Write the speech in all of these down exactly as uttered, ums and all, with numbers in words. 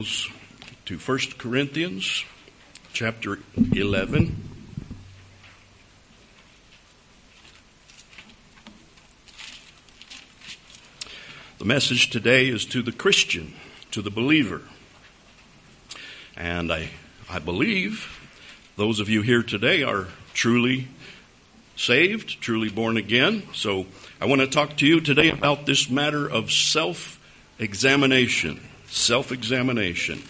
To First Corinthians chapter eleven. The message today is to the Christian, to the believer. And I, I believe those of you here today are truly saved, truly born again. So I want to talk to you today about this matter of self-examination. Self-examination.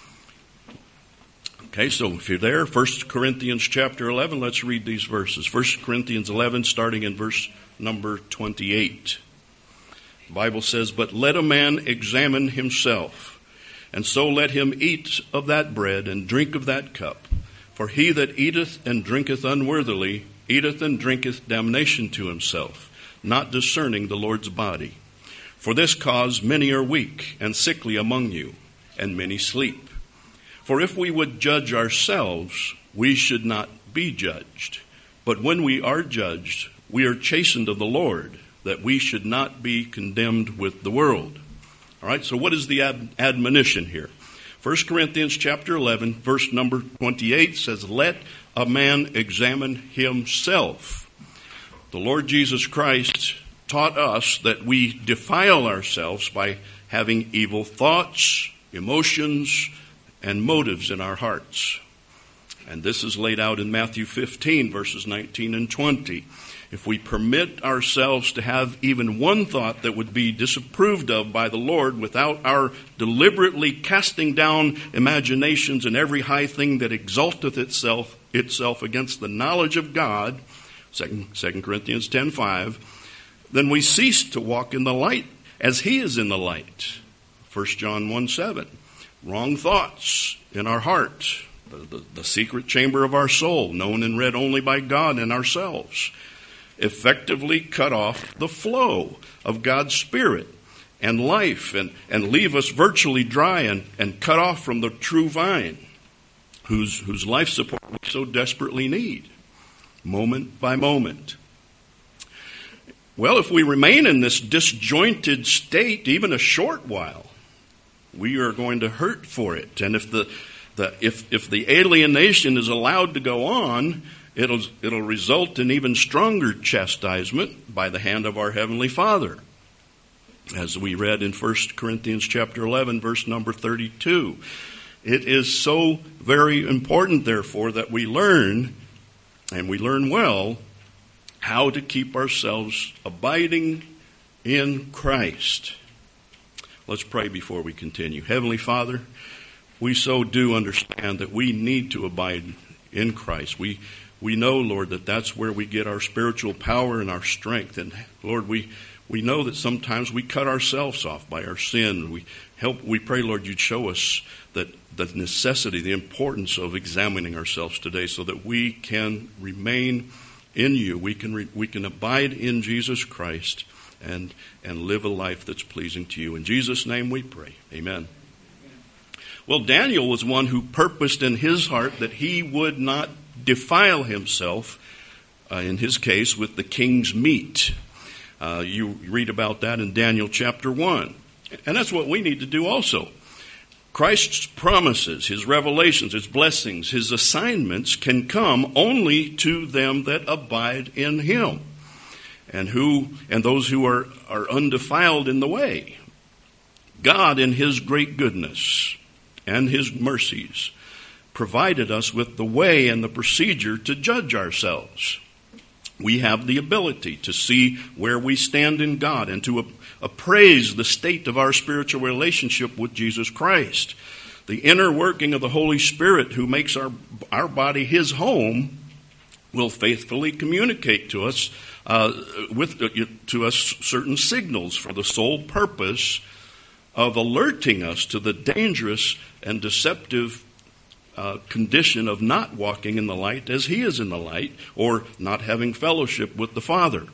Okay, so if you're there, First Corinthians chapter eleven, let's read these verses. First Corinthians eleven, starting in verse number twenty-eight. The Bible says, "But let a man examine himself, and so let him eat of that bread and drink of that cup. For he that eateth and drinketh unworthily eateth and drinketh damnation to himself, not discerning the Lord's body. For this cause many are weak and sickly among you, and many sleep. For if we would judge ourselves, we should not be judged. But when we are judged, we are chastened of the Lord, that we should not be condemned with the world." All right, so what is the ad- admonition here? First Corinthians chapter eleven, verse number twenty-eight says, "Let a man examine himself." The Lord Jesus Christ taught us that we defile ourselves by having evil thoughts, emotions, and motives in our hearts. And this is laid out in Matthew fifteen, verses nineteen and twenty. If we permit ourselves to have even one thought that would be disapproved of by the Lord without our deliberately casting down imaginations and every high thing that exalteth itself itself against the knowledge of God, Second Corinthians ten five, then we cease to walk in the light as he is in the light. First John one seven. Wrong thoughts in our heart, the, the, the secret chamber of our soul, known and read only by God and ourselves, effectively cut off the flow of God's Spirit and life and, and leave us virtually dry and, and cut off from the true vine, whose, whose life support we so desperately need, moment by moment. Well, if we remain in this disjointed state even a short while, we are going to hurt for it. And if the, the if if the alienation is allowed to go on, it'll it'll result in even stronger chastisement by the hand of our Heavenly Father. As we read in First Corinthians chapter eleven, verse number thirty-two. It is so very important, therefore, that we learn, and we learn well, how to keep ourselves abiding in Christ. Let's pray before we continue. Heavenly Father, we so do understand that we need to abide in Christ. We we know, Lord, that that's where we get our spiritual power and our strength. And Lord, we we know that sometimes we cut ourselves off by our sin. We help. We pray, Lord, you'd show us that the necessity, the importance of examining ourselves today, so that we can remain in you. We can re, we can abide in Jesus Christ and and live a life that's pleasing to you. In Jesus' name we pray. Amen. Well, Daniel was one who purposed in his heart that he would not defile himself, uh, in his case, with the king's meat. Uh, you read about that in Daniel chapter one. And that's what we need to do also. Christ's promises, his revelations, his blessings, his assignments can come only to them that abide in him. And who and those who are, are undefiled in the way. God, in his great goodness and his mercies, provided us with the way and the procedure to judge ourselves. We have the ability to see where we stand in God and to appraise the state of our spiritual relationship with Jesus Christ. The inner working of the Holy Spirit, who makes our, our body his home, will faithfully communicate to us uh, with uh, to us certain signals for the sole purpose of alerting us to the dangerous and deceptive uh, condition of not walking in the light as he is in the light, or not having fellowship with the Father.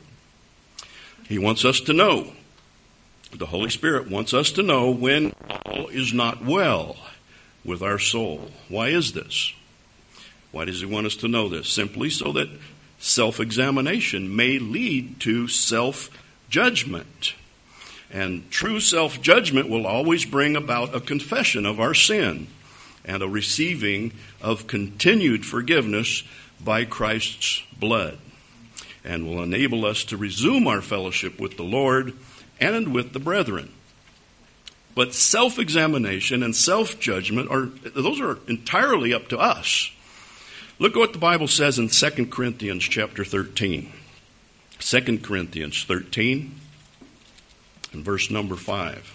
He wants us to know. The Holy Spirit wants us to know when all is not well with our soul. Why is this? Why does he want us to know this? Simply so that self-examination may lead to self-judgment. And true self-judgment will always bring about a confession of our sin and a receiving of continued forgiveness by Christ's blood, and will enable us to resume our fellowship with the Lord and with the brethren. But self-examination and self-judgment, are those are entirely up to us. Look at what the Bible says in Second Corinthians chapter thirteen. Second Corinthians thirteen and verse number five.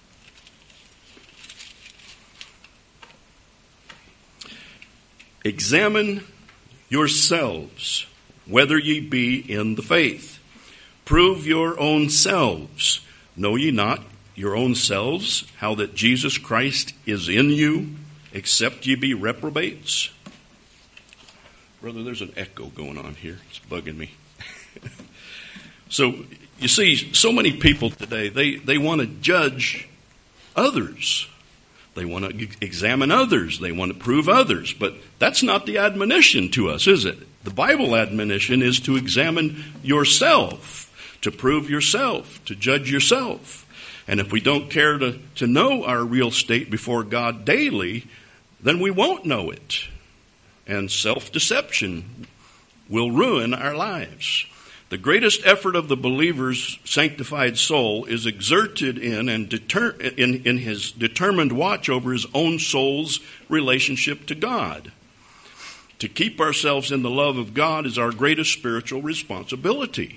Examine yourselves, whether ye be in the faith. Prove your own selves. Know ye not your own selves, how that Jesus Christ is in you, except ye be reprobates? Brother, there's an echo going on here. It's bugging me. So, you see, so many people today, they, they want to judge others. They want to examine others. They want to prove others. But that's not the admonition to us, is it? The Bible admonition is to examine yourself, to prove yourself, to judge yourself. And if we don't care to, to know our real state before God daily, then we won't know it. And self-deception will ruin our lives. The greatest effort of the believer's sanctified soul is exerted in and deter, in, in his determined watch over his own soul's relationship to God. To keep ourselves in the love of God is our greatest spiritual responsibility.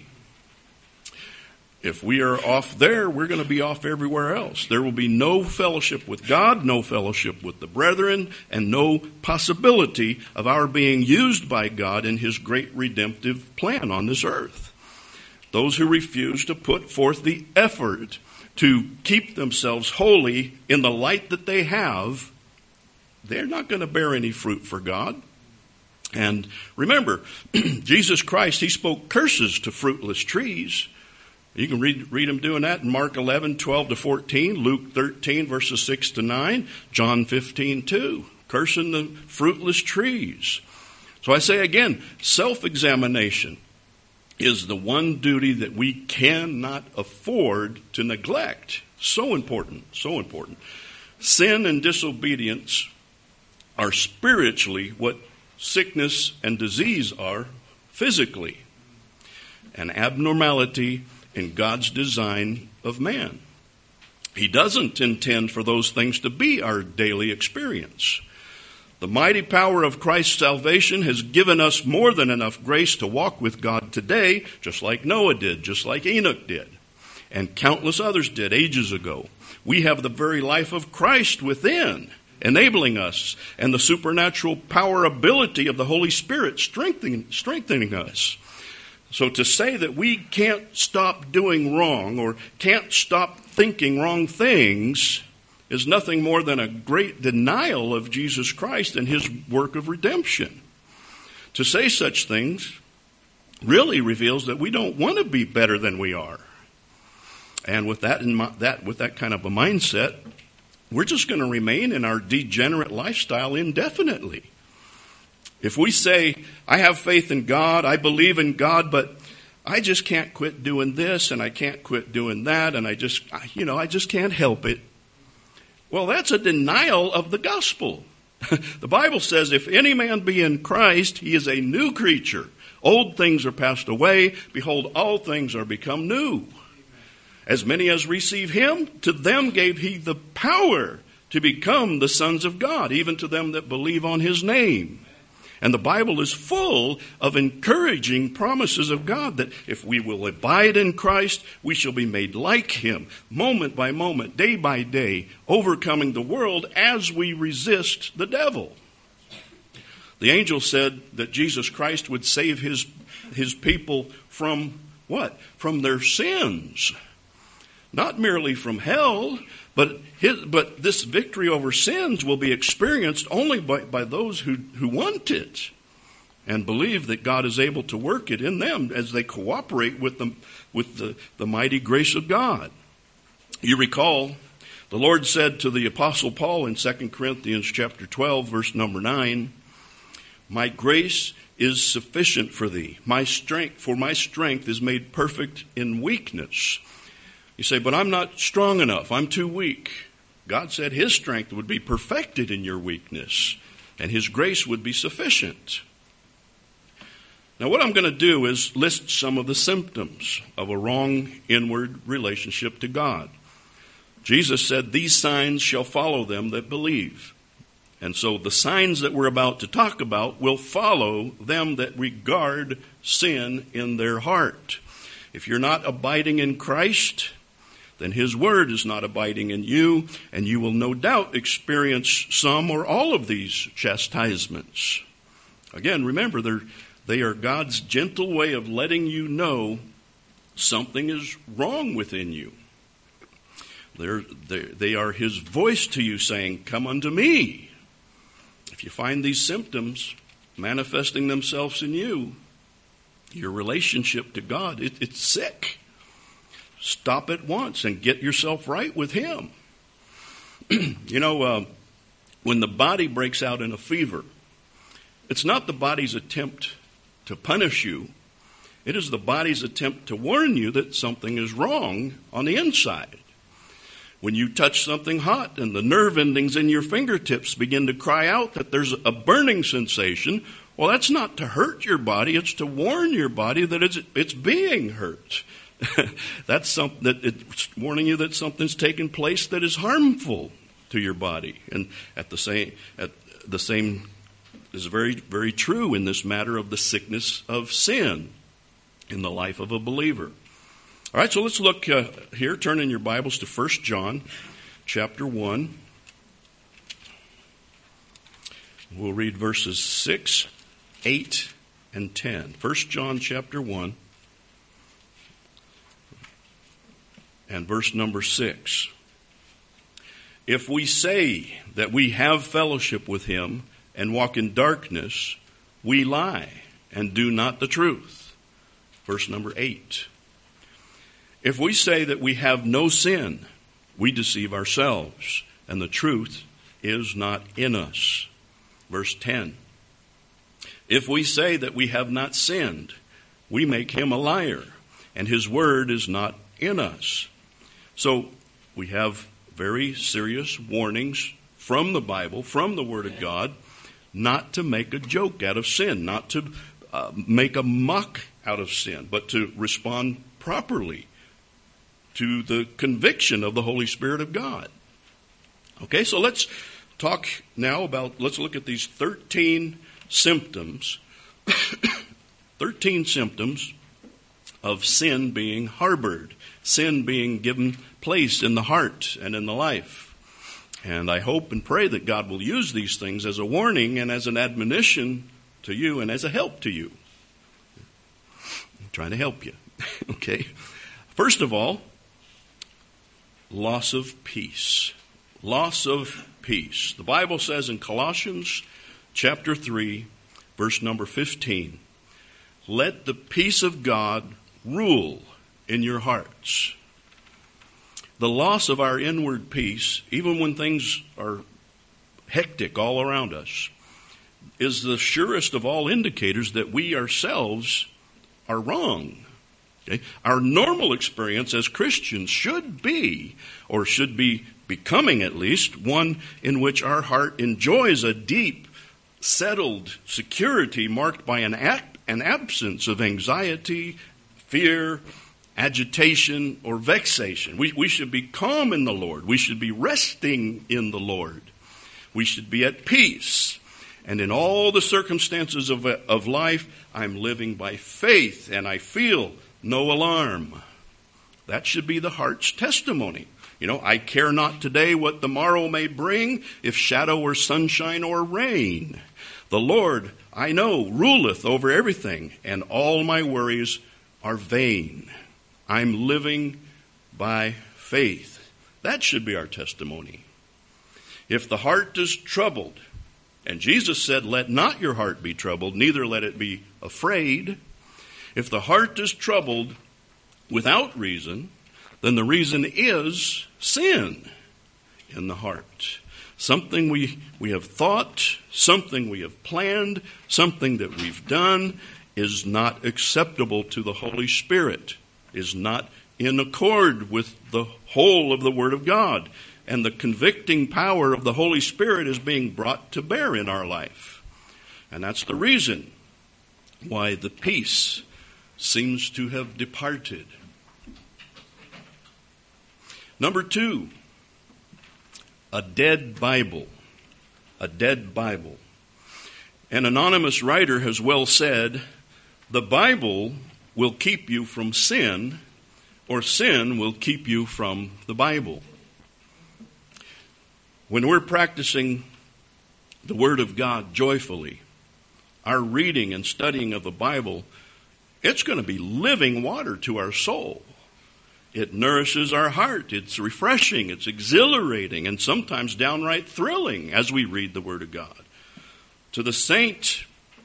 If we are off there, we're going to be off everywhere else. There will be no fellowship with God, no fellowship with the brethren, and no possibility of our being used by God in his great redemptive plan on this earth. Those who refuse to put forth the effort to keep themselves holy in the light that they have, they're not going to bear any fruit for God. And remember, Jesus Christ, he spoke curses to fruitless trees. You can read, read him doing that in Mark eleven, twelve to fourteen, Luke thirteen, verses six to nine, John fifteen, two, cursing the fruitless trees. So I say again, self-examination is the one duty that we cannot afford to neglect. So important, so important. Sin and disobedience are spiritually what sickness and disease are physically. An abnormality in God's design of man. He doesn't intend for those things to be our daily experience. The mighty power of Christ's salvation has given us more than enough grace to walk with God today, just like Noah did, just like Enoch did, and countless others did ages ago. We have the very life of Christ within, enabling us, and the supernatural power ability of the Holy Spirit strengthening, strengthening us. So to say that we can't stop doing wrong or can't stop thinking wrong things is nothing more than a great denial of Jesus Christ and his work of redemption. To say such things really reveals that we don't want to be better than we are. And with that, in that, with that kind of a mindset, we're just going to remain in our degenerate lifestyle indefinitely. If we say, I have faith in God, I believe in God, but I just can't quit doing this and I can't quit doing that and I just, you know, I just can't help it. Well, that's a denial of the gospel. The Bible says, if any man be in Christ, he is a new creature. Old things are passed away. Behold, all things are become new. As many as receive him, to them gave he the power to become the sons of God, even to them that believe on his name. And the Bible is full of encouraging promises of God that if we will abide in Christ, we shall be made like him, moment by moment, day by day, overcoming the world as we resist the devil. The angel said that Jesus Christ would save his, his people from what? From their sins. Not merely from hell, but his, but this victory over sins will be experienced only by, by those who, who want it and believe that God is able to work it in them as they cooperate with them with the, the mighty grace of God. You recall, the Lord said to the Apostle Paul in Second Corinthians chapter twelve, verse number nine, my grace is sufficient for thee. My strength, for my strength is made perfect in weakness. You say, but I'm not strong enough. I'm too weak. God said his strength would be perfected in your weakness, and his grace would be sufficient. Now, what I'm going to do is list some of the symptoms of a wrong inward relationship to God. Jesus said, these signs shall follow them that believe. And so the signs that we're about to talk about will follow them that regard sin in their heart. If you're not abiding in Christ, then his word is not abiding in you, and you will no doubt experience some or all of these chastisements. Again, remember, they're, they are God's gentle way of letting you know something is wrong within you. They're, they're, they are his voice to you saying, come unto me. If you find these symptoms manifesting themselves in you, your relationship to God, it, it's sick. Stop at once and get yourself right with him. You know, uh, when the body breaks out in a fever, it's not the body's attempt to punish you. It is the body's attempt to warn you that something is wrong on the inside. When you touch something hot and the nerve endings in your fingertips begin to cry out that there's a burning sensation, well, that's not to hurt your body. It's to warn your body that it's, it's being hurt. That's something that it's warning you that something's taken place that is harmful to your body. And at the same, at the same is very, very true in this matter of the sickness of sin in the life of a believer. All right, so let's look uh, here. Turn in your Bibles to First John chapter one. We'll read verses six, eight, and ten. First John chapter one and verse number six. If we say that we have fellowship with him and walk in darkness, we lie and do not the truth. Verse number eight. If we say that we have no sin, we deceive ourselves, and the truth is not in us. Verse ten. If we say that we have not sinned, we make him a liar, and his word is not in us. So we have very serious warnings from the Bible, from the Word of God, not to make a joke out of sin, not to uh, make a mock out of sin, but to respond properly to the conviction of the Holy Spirit of God. Okay, so let's talk now about, let's look at these thirteen symptoms, thirteen symptoms of sin being harbored, sin being given place in the heart and in the life. And I hope and pray that God will use these things as a warning and as an admonition to you and as a help to you. I'm trying to help you. Okay. First of all, loss of peace. Loss of peace. The Bible says in Colossians chapter three, verse number fifteen, let the peace of God rule in your hearts. The loss of our inward peace, even when things are hectic all around us, is the surest of all indicators that we ourselves are wrong. Okay? Our normal experience as Christians should be, or should be becoming at least, one in which our heart enjoys a deep, settled security marked by an, act, an absence of anxiety, fear, agitation, or vexation. We, we should be calm in the Lord. We should be resting in the Lord. We should be at peace. And in all the circumstances of, of life, I'm living by faith, and I feel no alarm. That should be the heart's testimony. You know, I care not today what the morrow may bring, if shadow or sunshine or rain. The Lord, I know, ruleth over everything, and all my worries are vain. I'm living by faith. That should be our testimony. If the heart is troubled, and Jesus said, let not your heart be troubled, neither let it be afraid. If the heart is troubled without reason, then the reason is sin in the heart. Something we, we have thought, something we have planned, something that we've done is not acceptable to the Holy Spirit, is not in accord with the whole of the Word of God. And the convicting power of the Holy Spirit is being brought to bear in our life. And that's the reason why the peace seems to have departed. Number two, a dead Bible. A dead Bible. An anonymous writer has well said, the Bible will keep you from sin, or sin will keep you from the Bible. When we're practicing the Word of God joyfully, our reading and studying of the Bible, it's going to be living water to our soul. It nourishes our heart. It's refreshing. It's exhilarating, and sometimes downright thrilling as we read the Word of God. To the saint,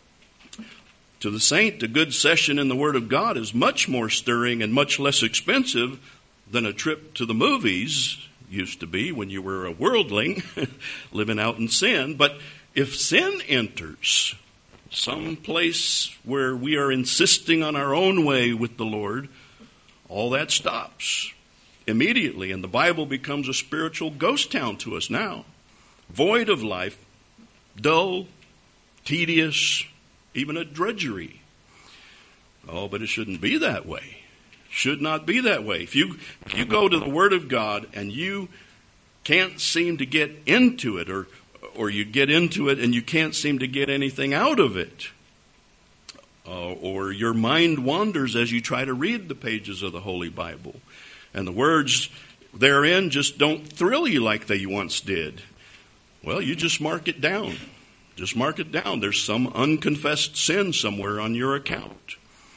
to the saint, a good session in the Word of God is much more stirring and much less expensive than a trip to the movies used to be when you were a worldling living out in sin. But if sin enters some place where we are insisting on our own way with the Lord, all that stops immediately, and the Bible becomes a spiritual ghost town to us now, void of life, dull, tedious, even a drudgery. Oh, but it shouldn't be that way. Should not be that way. If you if you go to the Word of God and you can't seem to get into it, or or you get into it and you can't seem to get anything out of it, uh, or your mind wanders as you try to read the pages of the Holy Bible, and the words therein just don't thrill you like they once did, well, you just mark it down. Just mark it down. There's some unconfessed sin somewhere on your account.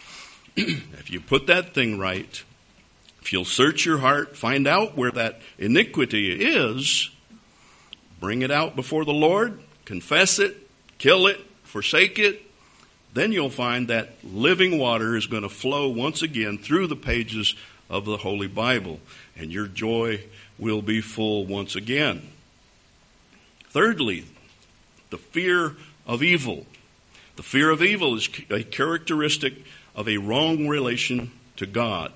If you put that thing right, if you'll search your heart, find out where that iniquity is, bring it out before the Lord, confess it, kill it, forsake it, then you'll find that living water is going to flow once again through the pages of the Holy Bible, and your joy will be full once again. Thirdly, the fear of evil. The fear of evil is a characteristic of a wrong relation to God.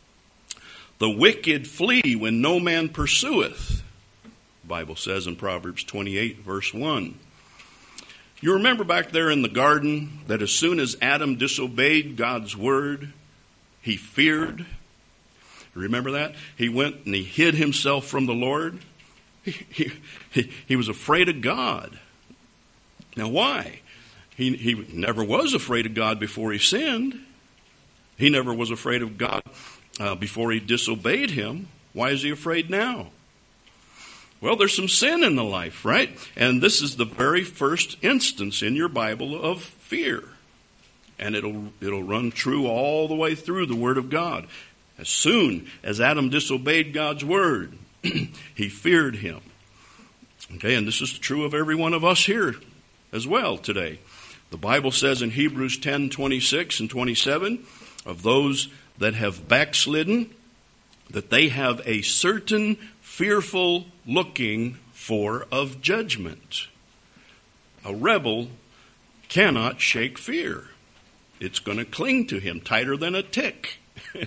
The wicked flee when no man pursueth, the Bible says in Proverbs twenty-eight, verse one. You remember back there in the garden that as soon as Adam disobeyed God's word, he feared. Remember that? He went and he hid himself from the Lord. He, he, he, he was afraid of God. Now why? He, he never was afraid of God before he sinned. He never was afraid of God uh, before he disobeyed him. Why is he afraid now? Well, there's some sin in the life, right? And this is the very first instance in your Bible of fear. And it'll it'll run true all the way through the Word of God. As soon as Adam disobeyed God's word, he feared him. Okay, and this is true of every one of us here as well today. The Bible says in Hebrews ten, twenty-six and twenty-seven, of those that have backslidden, that they have a certain fearful looking for of judgment. A rebel cannot shake fear. It's going to cling to him tighter than a tick.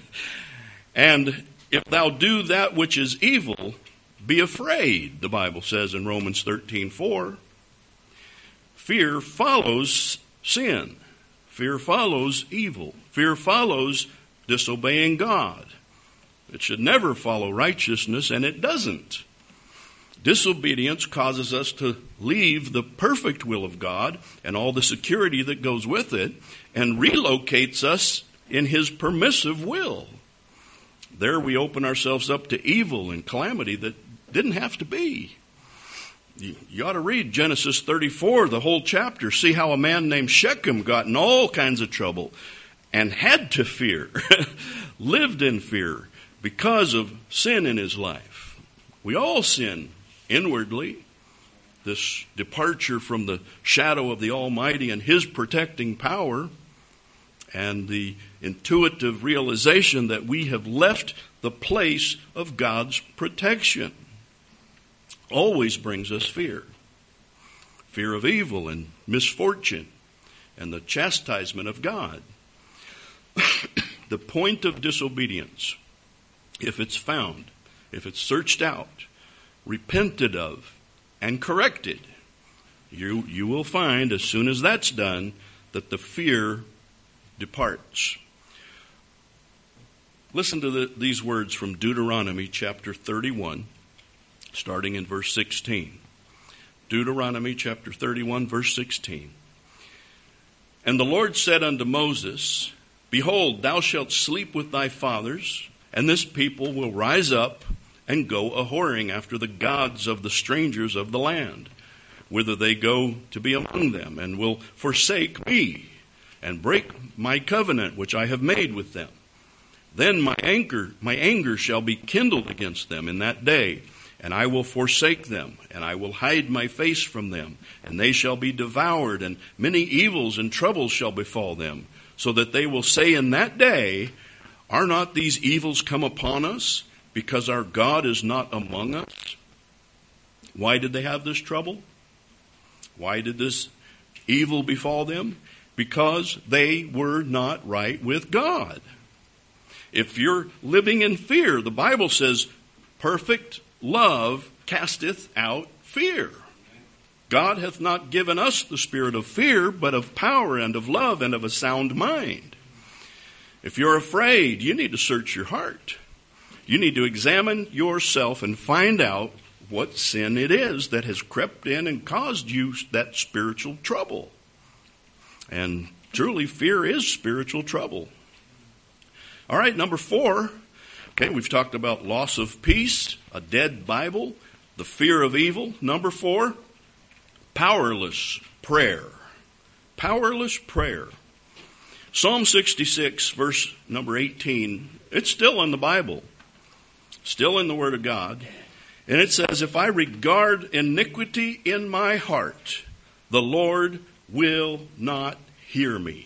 And if thou do that which is evil, be afraid, the Bible says in Romans thirteen, four. Fear follows sin. Fear follows evil. Fear follows disobeying God. It should never follow righteousness, and it doesn't. Disobedience causes us to leave the perfect will of God and all the security that goes with it, and relocates us in His permissive will. There we open ourselves up to evil and calamity that didn't have to be. You, you ought to read Genesis thirty-four, the whole chapter. See how a man named Shechem got in all kinds of trouble and had to fear, lived in fear because of sin in his life. We all sin inwardly. This departure from the shadow of the Almighty and His protecting power, and the intuitive realization that we have left the place of God's protection, always brings us fear. Fear of evil and misfortune and the chastisement of God. The point of disobedience if it's found, if it's searched out, repented of, and corrected, you, you will find as soon as that's done that the fear departs. Listen to the, these words from Deuteronomy chapter thirty-one, starting in verse sixteen. Deuteronomy chapter thirty-one, verse sixteen. And the Lord said unto Moses, Behold, thou shalt sleep with thy fathers, and this people will rise up and go a-whoring after the gods of the strangers of the land, whither they go to be among them, and will forsake me, and break my covenant which I have made with them. Then my anger, my anger shall be kindled against them in that day, and I will forsake them, and I will hide my face from them, and they shall be devoured, and many evils and troubles shall befall them, so that they will say in that day, Are not these evils come upon us, because our God is not among us? Why did they have this trouble? Why did this evil befall them? Because they were not right with God. If you're living in fear, the Bible says, perfect love casteth out fear. God hath not given us the spirit of fear, but of power and of love and of a sound mind. If you're afraid, you need to search your heart. You need to examine yourself and find out what sin it is that has crept in and caused you that spiritual trouble. And truly, fear is spiritual trouble. All right, number four. Okay, we've talked about loss of peace, a dead Bible, the fear of evil. Number four, powerless prayer. Powerless prayer. Psalm sixty-six, verse number eighteen, it's still in the Bible, still in the Word of God. And it says, If I regard iniquity in my heart, the Lord will not hear me.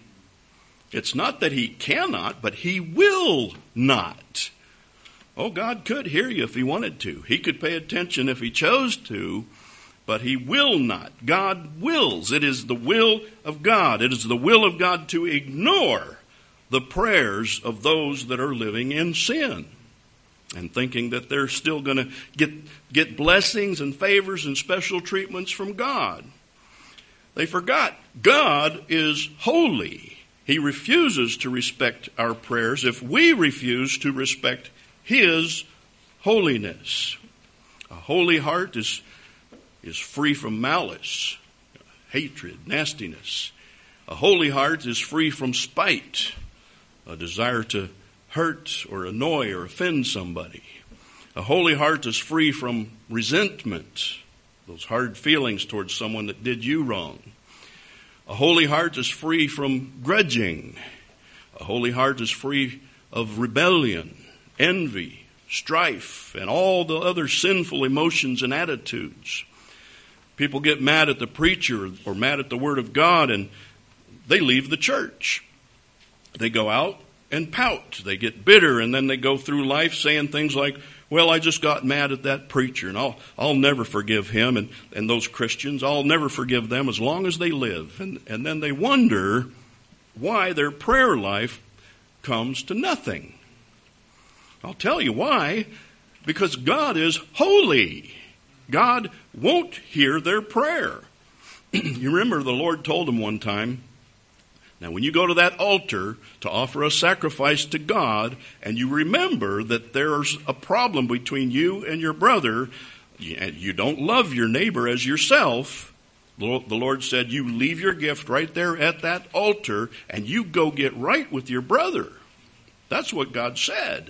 It's not that he cannot, but he will not. Oh, God could hear you if he wanted to. He could pay attention if he chose to, but he will not. God wills. It is the will of God. It is the will of God to ignore the prayers of those that are living in sin and thinking that they're still going to get, get blessings and favors and special treatments from God. They forgot God is holy. He refuses to respect our prayers if we refuse to respect his holiness. A holy heart is, is free from malice, hatred, nastiness. A holy heart is free from spite, a desire to hurt or annoy or offend somebody. A holy heart is free from resentment, those hard feelings towards someone that did you wrong. A holy heart is free from grudging. A holy heart is free of rebellion, envy, strife, and all the other sinful emotions and attitudes. People get mad at the preacher or mad at the Word of God, and they leave the church. They go out and pout. They get bitter, and then they go through life saying things like, well, I just got mad at that preacher, and I'll I'll never forgive him and, and those Christians. I'll never forgive them as long as they live. And, and then they wonder why their prayer life comes to nothing. I'll tell you why. Because God is holy. God won't hear their prayer. You remember the Lord told him one time, now, when you go to that altar to offer a sacrifice to God, and you remember that there's a problem between you and your brother, and you don't love your neighbor as yourself, the Lord said, you leave your gift right there at that altar, and you go get right with your brother. That's what God said.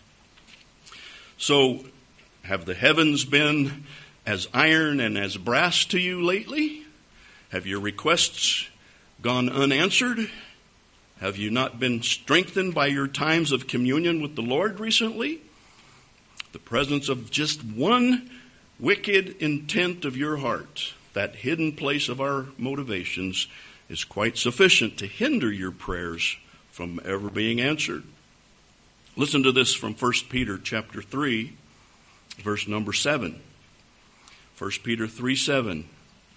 So, have the heavens been as iron and as brass to you lately? Have your requests gone unanswered? Have you not been strengthened by your times of communion with the Lord recently? The presence of just one wicked intent of your heart, that hidden place of our motivations, is quite sufficient to hinder your prayers from ever being answered. Listen to this from First Peter chapter three, verse number seven. First Peter three seven.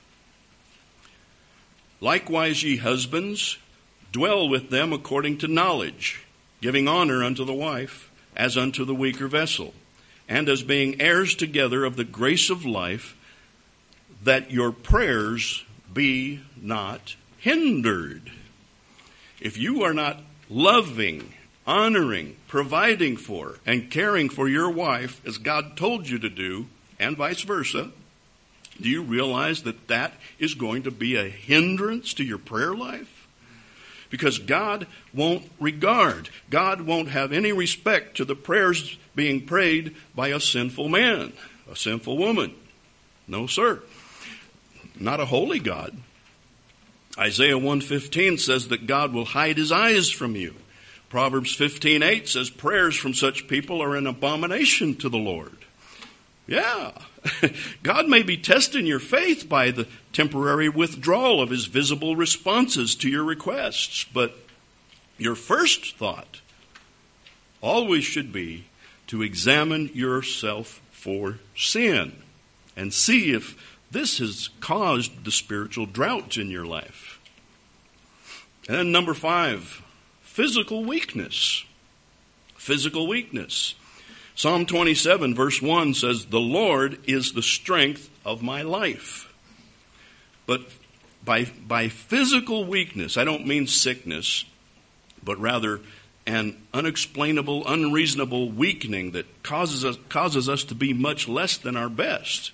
Likewise, ye husbands, dwell with them according to knowledge, giving honor unto the wife, as unto the weaker vessel, and as being heirs together of the grace of life, that your prayers be not hindered. If you are not loving, honoring, providing for, and caring for your wife as God told you to do, and vice versa, do you realize that that is going to be a hindrance to your prayer life? Because God won't regard, God won't have any respect to the prayers being prayed by a sinful man, a sinful woman. No, sir. Not a holy God. Isaiah one fifteen says that God will hide his eyes from you. Proverbs fifteen eight says prayers from such people are an abomination to the Lord. Yeah. God may be testing your faith by the temporary withdrawal of his visible responses to your requests, but your first thought always should be to examine yourself for sin and see if this has caused the spiritual drought in your life. And then number five, physical weakness. Physical weakness. Psalm twenty-seven verse one says, "The Lord is the strength of my life." But by, by physical weakness, I don't mean sickness, but rather an unexplainable, unreasonable weakening that causes us, causes us to be much less than our best.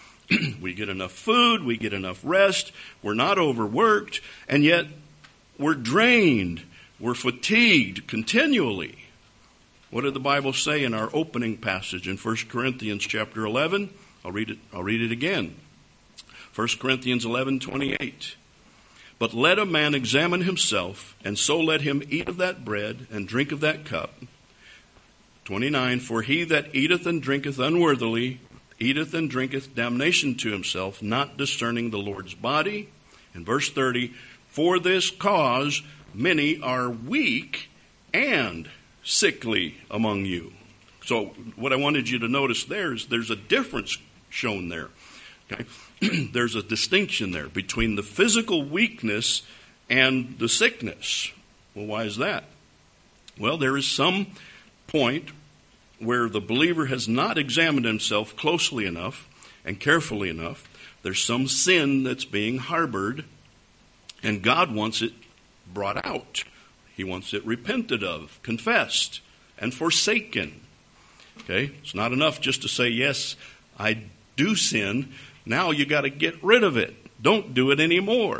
We get enough food, we get enough rest, we're not overworked, and yet we're drained, we're fatigued continually. What did the Bible say in our opening passage in First Corinthians chapter eleven? I'll read it, I'll read it again. First Corinthians eleven twenty-eight. "But let a man examine himself, and so let him eat of that bread and drink of that cup." twenty-nine. "For he that eateth and drinketh unworthily eateth and drinketh damnation to himself, not discerning the Lord's body." And verse thirty, "For this cause many are weak and sickly among you." So what I wanted you to notice there is there's a difference shown there. Okay? There's a distinction there between the physical weakness and the sickness. Well, why is that? Well, there is some point where the believer has not examined himself closely enough and carefully enough. There's some sin that's being harbored, and God wants it brought out. He wants it repented of, confessed, and forsaken. Okay? It's not enough just to say, yes, I do sin. Now you got to get rid of it. Don't do it anymore.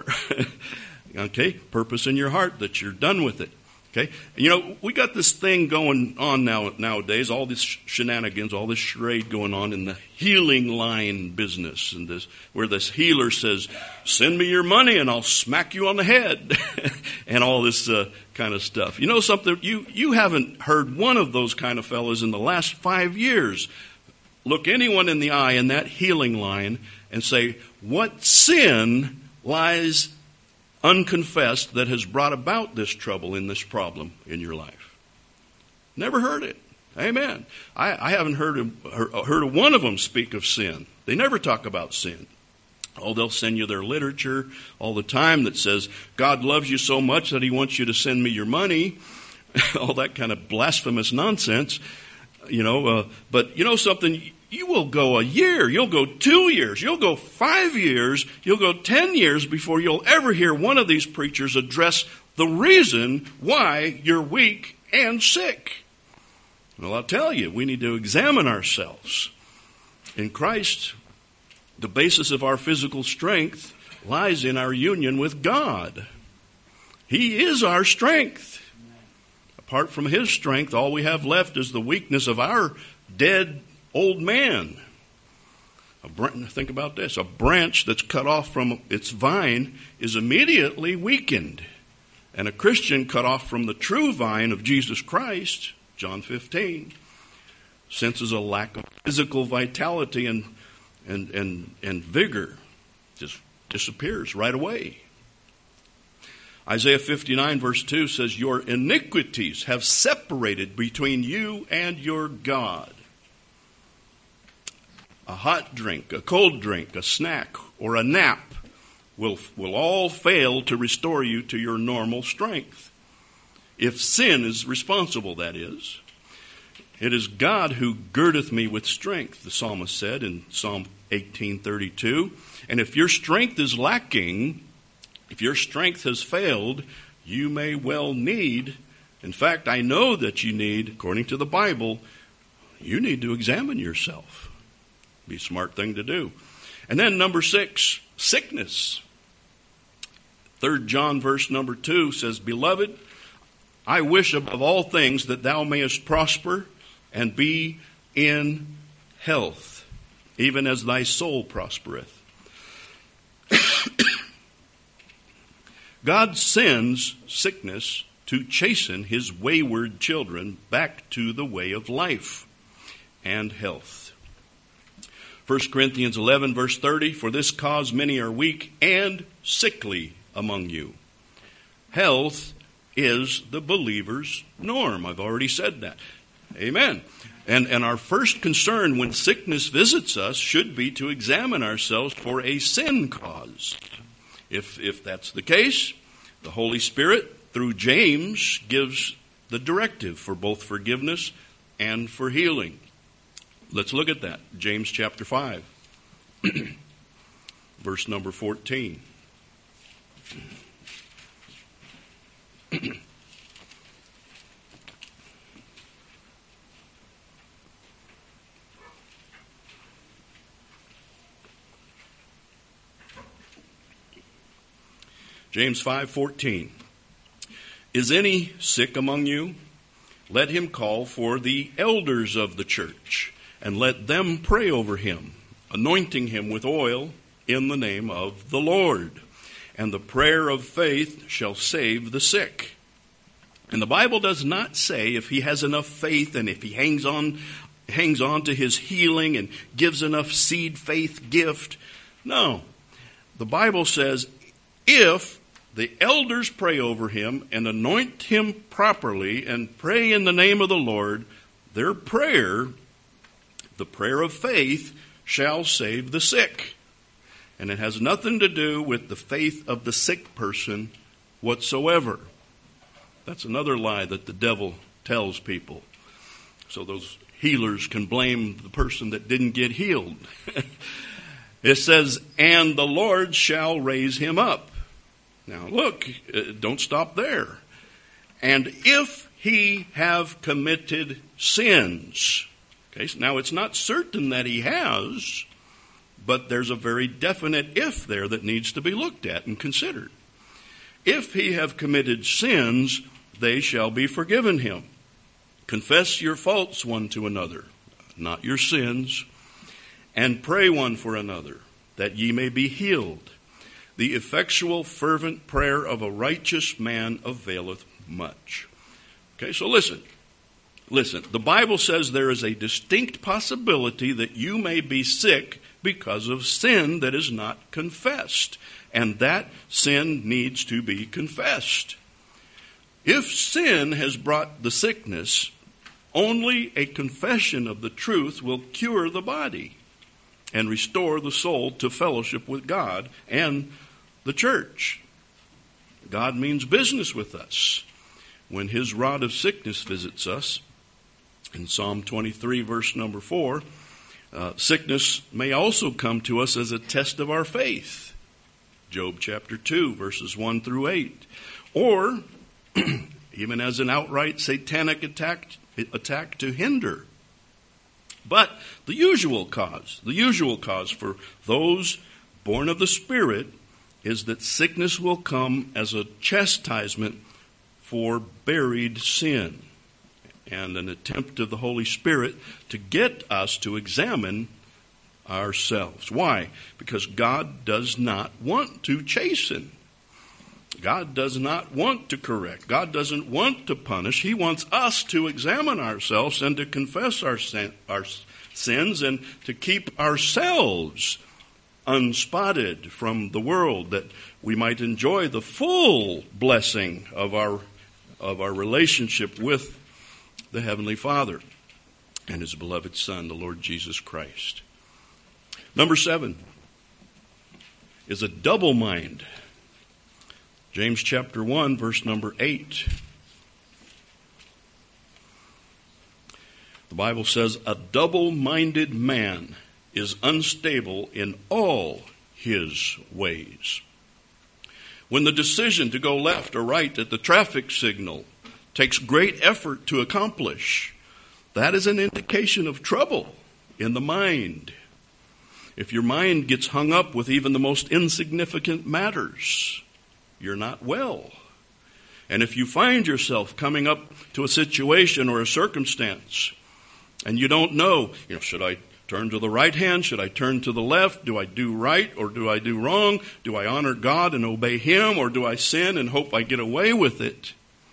Okay? Purpose in your heart that you're done with it. Okay? You know, we got this thing going on now nowadays, all this shenanigans, all this charade going on in the healing line business, and this where this healer says, "Send me your money and I'll smack you on the head," and all this uh, kind of stuff. You know something? You you haven't heard one of those kind of fellas in the last five years look anyone in the eye in that healing line and say, "What sin lies unconfessed that has brought about this trouble and this problem in your life?" Never heard it. Amen. I, I haven't heard of, heard of one of them speak of sin. They never talk about sin. Oh, they'll send you their literature all the time that says, "God loves you so much that he wants you to send me your money." All that kind of blasphemous nonsense. You know, uh, but you know something? You will go a year, you'll go two years, you'll go five years, you'll go ten years before you'll ever hear one of these preachers address the reason why you're weak and sick. Well, I'll tell you, we need to examine ourselves. In Christ, the basis of our physical strength lies in our union with God. He is our strength. Apart from his strength, all we have left is the weakness of our dead old man. A branch, think about this. A branch that's cut off from its vine is immediately weakened. And a Christian cut off from the true vine of Jesus Christ, John fifteen, senses a lack of physical vitality and, and, and, and vigor. Just disappears right away. Isaiah fifty-nine verse two says, "Your iniquities have separated between you and your God." A hot drink, a cold drink, a snack, or a nap will, will all fail to restore you to your normal strength. If sin is responsible, that is. It is God who girdeth me with strength, the psalmist said in Psalm eighteen thirty-two. And if your strength is lacking, if your strength has failed, you may well need, in fact, I know that you need, according to the Bible, you need to examine yourself. Be a smart thing to do. And then number six, sickness. Third John verse number two says, Beloved, I wish above all things that thou mayest prosper and be in health, even as thy soul prospereth. God sends sickness to chasten his wayward children back to the way of life and health. First Corinthians eleven verse thirty, For this cause many are weak and sickly among you. Health is the believer's norm. I've already said that. Amen. And, and our first concern when sickness visits us should be to examine ourselves for a sin cause. If, if that's the case, the Holy Spirit, through James, gives the directive for both forgiveness and for healing. Let's look at that. James chapter five, verse number fourteen. James five fourteen. Is any sick among you? Let him call for the elders of the church, and let them pray over him, anointing him with oil in the name of the Lord. And the prayer of faith shall save the sick. And the Bible does not say if he has enough faith and if he hangs on, hangs on to his healing and gives enough seed faith gift. No. The Bible says if the elders pray over him and anoint him properly and pray in the name of the Lord, their prayer, the prayer of faith, shall save the sick. And it has nothing to do with the faith of the sick person whatsoever. That's another lie that the devil tells people. So those healers can blame the person that didn't get healed. It says, and the Lord shall raise him up. Now look, don't stop there. And if he have committed sins. Okay, so now it's not certain that he has, but there's a very definite if there that needs to be looked at and considered. If he have committed sins, they shall be forgiven him. Confess your faults one to another, not your sins, and pray one for another, that ye may be healed. The effectual, fervent prayer of a righteous man availeth much. Okay, so listen. Listen, the Bible says there is a distinct possibility that you may be sick because of sin that is not confessed. And that sin needs to be confessed. If sin has brought the sickness, only a confession of the truth will cure the body and restore the soul to fellowship with God and the church. God means business with us. When his rod of sickness visits us, in Psalm twenty-three, verse number four, uh, sickness may also come to us as a test of our faith. Job chapter two, verses one through eight. Or even as an outright satanic attack, attack to hinder. But the usual cause, the usual cause for those born of the Spirit is that sickness will come as a chastisement for buried sin and an attempt of the Holy Spirit to get us to examine ourselves. Why? Because God does not want to chasten. God does not want to correct. God doesn't want to punish. He wants us to examine ourselves and to confess our sin, our sins and to keep ourselves unspotted from the world, that we might enjoy the full blessing of our of our relationship with the Heavenly Father and his beloved Son, the Lord Jesus Christ. Number seven is a double mind. James chapter one, verse number eight. The Bible says, a double-minded man is unstable in all his ways. When the decision to go left or right at the traffic signal takes great effort to accomplish, that is an indication of trouble in the mind. If your mind gets hung up with even the most insignificant matters, you're not well. And if you find yourself coming up to a situation or a circumstance and you don't know, you know, should I turn to the right hand? Should I turn to the left? Do I do right or do I do wrong? Do I honor God and obey Him, or do I sin and hope I get away with it?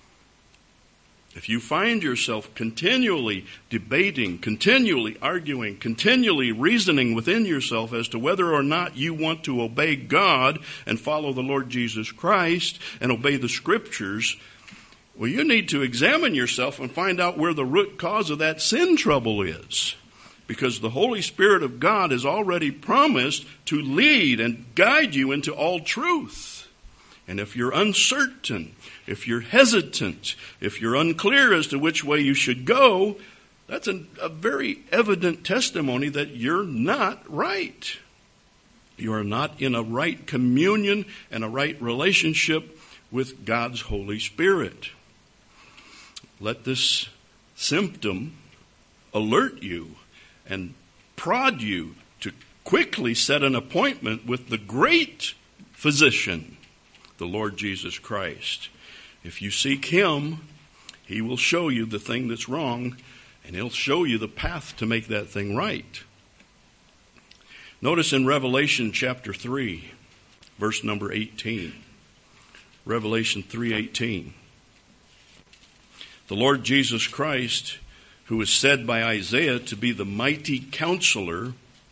If you find yourself continually debating, continually arguing, continually reasoning within yourself as to whether or not you want to obey God and follow the Lord Jesus Christ and obey the Scriptures, well, you need to examine yourself and find out where the root cause of that sin trouble is. Because the Holy Spirit of God has already promised to lead and guide you into all truth. And if you're uncertain, if you're hesitant, if you're unclear as to which way you should go, that's a, a very evident testimony that you're not right. You are not in a right communion and a right relationship with God's Holy Spirit. Let this symptom alert you and prod you to quickly set an appointment with the great physician, the Lord Jesus Christ. If you seek Him, He will show you the thing that's wrong, and He'll show you the path to make that thing right. Notice in Revelation chapter three, verse number eighteen. Revelation three eighteen. The Lord Jesus Christ, who is said by Isaiah to be the mighty counselor,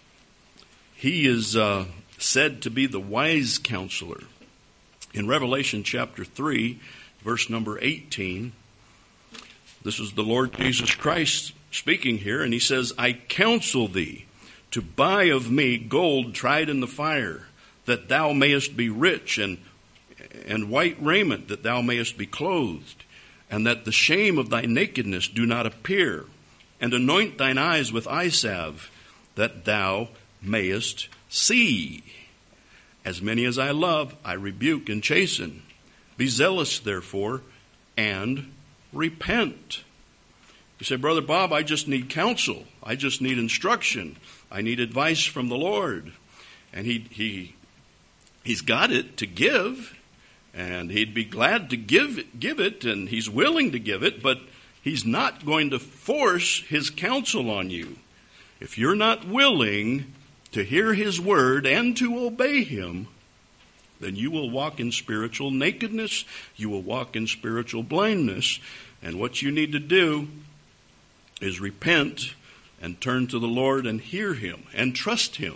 He is uh, said to be the wise counselor. In Revelation chapter three, verse number eighteen, this is the Lord Jesus Christ speaking here, and He says, I counsel thee to buy of me gold tried in the fire, that thou mayest be rich, and, and white raiment, that thou mayest be clothed, and that the shame of thy nakedness do not appear, and anoint thine eyes with eye salve, that thou mayest see. As many as I love, I rebuke and chasten. Be zealous, therefore, and repent. You say, Brother Bob, I just need counsel. I just need instruction. I need advice from the Lord. And he he he's got it to give, and He'd be glad to give give it, and He's willing to give it, but He's not going to force His counsel on you. If you're not willing to hear His word and to obey Him, then you will walk in spiritual nakedness. You will walk in spiritual blindness. And what you need to do is repent and turn to the Lord and hear Him and trust Him.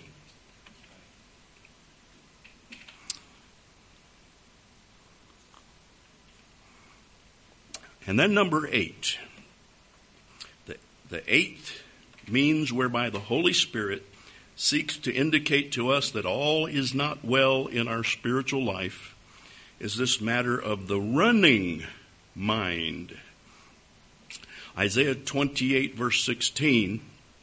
And then number eight. The, the eighth means whereby the Holy Spirit seeks to indicate to us that all is not well in our spiritual life is this matter of the running mind. Isaiah twenty-eight verse sixteen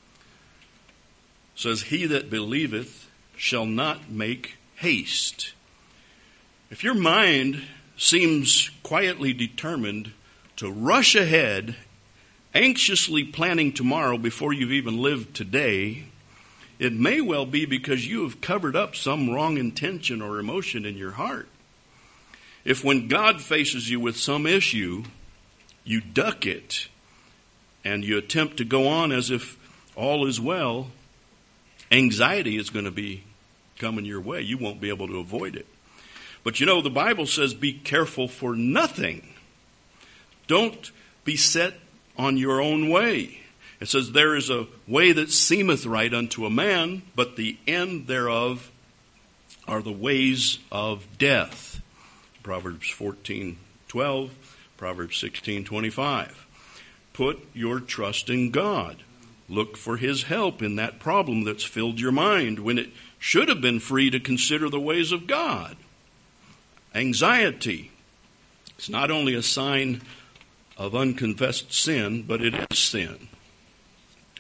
says, He that believeth shall not make haste. If your mind seems quietly determined to rush ahead, anxiously planning tomorrow before you've even lived today, it may well be because you have covered up some wrong intention or emotion in your heart. If when God faces you with some issue, you duck it and you attempt to go on as if all is well, anxiety is going to be coming your way. You won't be able to avoid it. But you know, the Bible says, be careful for nothing. Don't be set on your own way. It says, there is a way that seemeth right unto a man, but the end thereof are the ways of death. Proverbs fourteen twelve, Proverbs sixteen twenty-five. Put your trust in God. Look for His help in that problem that's filled your mind when it should have been free to consider the ways of God. Anxiety. It's not only a sign of unconfessed sin, but it is sin.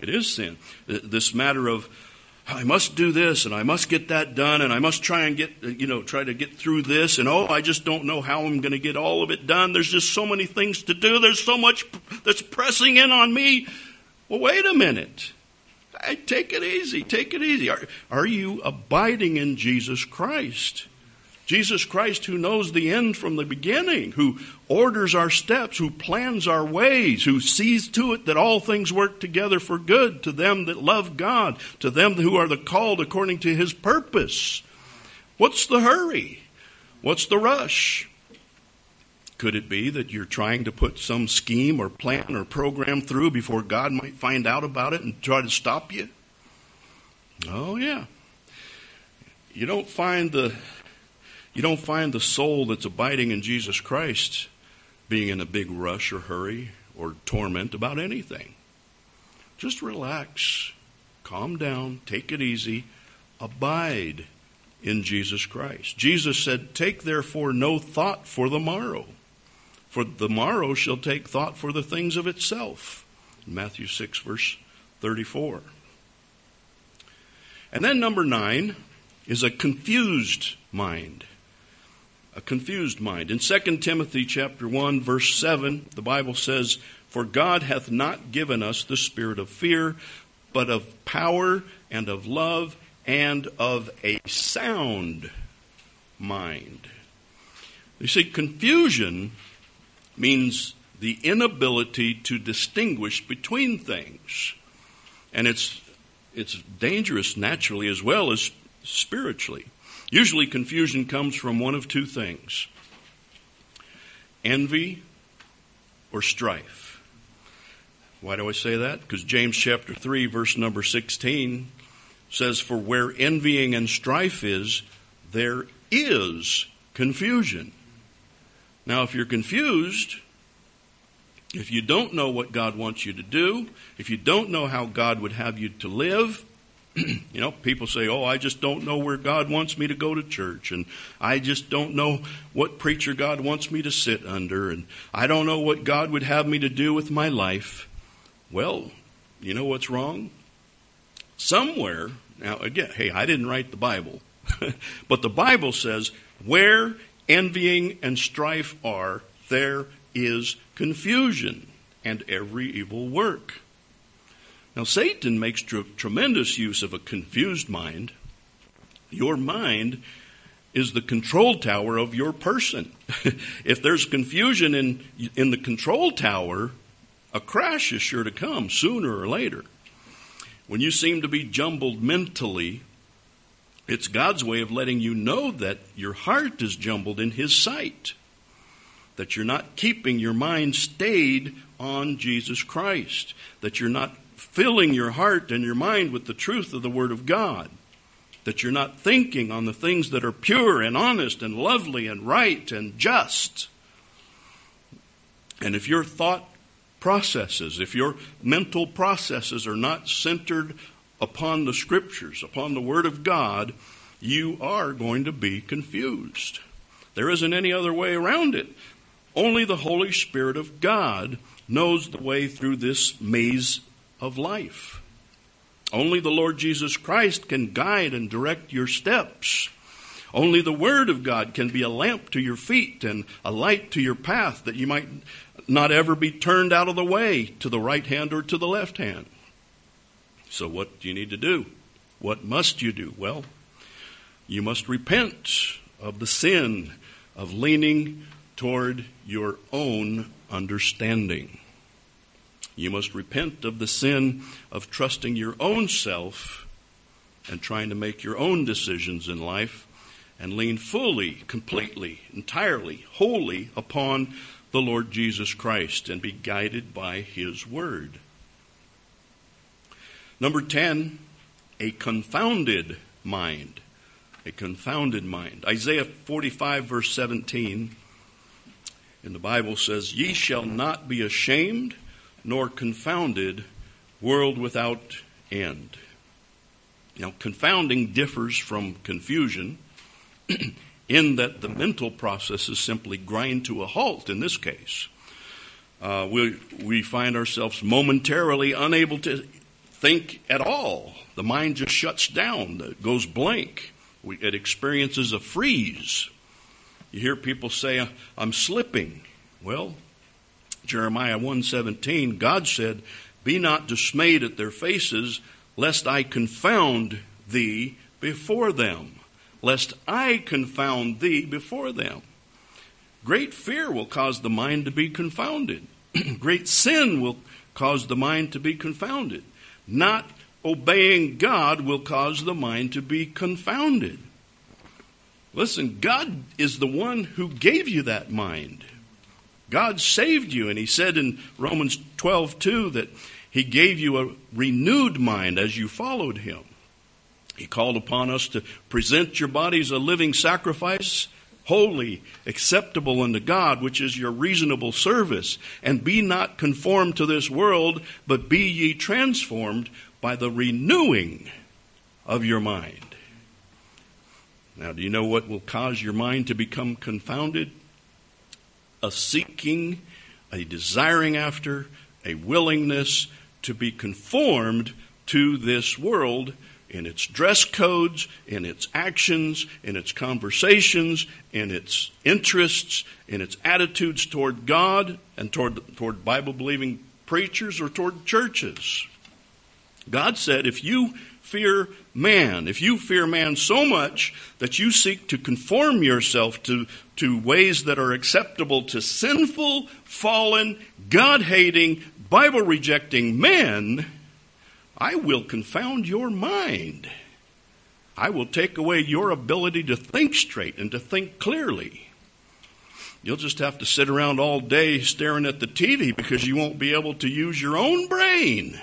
It is sin. This matter of, I must do this and I must get that done and I must try and get, you know, try to get through this and oh, I just don't know how I'm going to get all of it done. There's just so many things to do. There's so much that's pressing in on me. Well, wait a minute. I, take it easy. Take it easy. Are, are you abiding in Jesus Christ? Jesus Christ, who knows the end from the beginning, who orders our steps, who plans our ways, who sees to it that all things work together for good to them that love God, to them who are the called according to his purpose. What's the hurry? What's the rush? Could it be that you're trying to put some scheme or plan or program through before God might find out about it and try to stop you? Oh, yeah. You don't find the... You don't find the soul that's abiding in Jesus Christ being in a big rush or hurry or torment about anything. Just relax, calm down, take it easy, abide in Jesus Christ. Jesus said, "Take therefore no thought for the morrow, for the morrow shall take thought for the things of itself." Matthew six, verse thirty-four. And then number nine is a confused mind. A confused mind. In Second Timothy chapter one, verse seven, the Bible says, "For God hath not given us the spirit of fear, but of power and of love and of a sound mind." You see, confusion means the inability to distinguish between things. And it's it's dangerous naturally as well as spiritually. Usually confusion comes from one of two things: envy or strife. Why do I say that? Because James chapter three, verse number sixteen says, "For where envying and strife is, there is confusion." Now, if you're confused, if you don't know what God wants you to do, if you don't know how God would have you to live, you know, people say, "Oh, I just don't know where God wants me to go to church, and I just don't know what preacher God wants me to sit under, and I don't know what God would have me to do with my life." Well, you know what's wrong? Somewhere, now again, hey, I didn't write the Bible, but the Bible says, where envying and strife are, there is confusion and every evil work. Now, Satan makes tr- tremendous use of a confused mind. Your mind is the control tower of your person. If there's confusion in, in the control tower, a crash is sure to come sooner or later. When you seem to be jumbled mentally, it's God's way of letting you know that your heart is jumbled in his sight, that you're not keeping your mind stayed on Jesus Christ, that you're not filling your heart and your mind with the truth of the Word of God, that you're not thinking on the things that are pure and honest and lovely and right and just. And if your thought processes, if your mental processes are not centered upon the Scriptures, upon the Word of God, you are going to be confused. There isn't any other way around it. Only the Holy Spirit of God knows the way through this maze of life. Only the Lord Jesus Christ can guide and direct your steps. Only the Word of God can be a lamp to your feet and a light to your path, that you might not ever be turned out of the way to the right hand or to the left hand. So what do you need to do? What must you do? Well, you must repent of the sin of leaning toward your own understanding. You must repent of the sin of trusting your own self and trying to make your own decisions in life, and lean fully, completely, entirely, wholly upon the Lord Jesus Christ and be guided by His Word. Number ten, a confounded mind. A confounded mind. Isaiah forty-five, verse seventeen, in the Bible says, "Ye shall not be ashamed, nor confounded, world without end." Now, confounding differs from confusion in that the mental processes simply grind to a halt in this case. Uh, we, we find ourselves momentarily unable to think at all. The mind just shuts down, it goes blank. We, it experiences a freeze. You hear people say, I'm slipping. Well, Jeremiah one seventeen, God said, be not dismayed at their faces, lest I confound thee before them. Lest I confound thee before them. Great fear will cause the mind to be confounded. Great sin will cause the mind to be confounded. Not obeying God will cause the mind to be confounded. Listen, God is the one who gave you that mind. God saved you, and he said in Romans twelve two that he gave you a renewed mind as you followed him. He called upon us to present your bodies a living sacrifice, holy, acceptable unto God, which is your reasonable service. And be not conformed to this world, but be ye transformed by the renewing of your mind. Now, do you know what will cause your mind to become confounded? A seeking, a desiring after, a willingness to be conformed to this world in its dress codes, in its actions, in its conversations, in its interests, in its attitudes toward God and toward, toward Bible-believing preachers or toward churches. God said, if you fear man, if you fear man so much that you seek to conform yourself to, to ways that are acceptable to sinful, fallen, God-hating, Bible-rejecting men, I will confound your mind. I will take away your ability to think straight and to think clearly. You'll just have to sit around all day staring at the T V because you won't be able to use your own brain.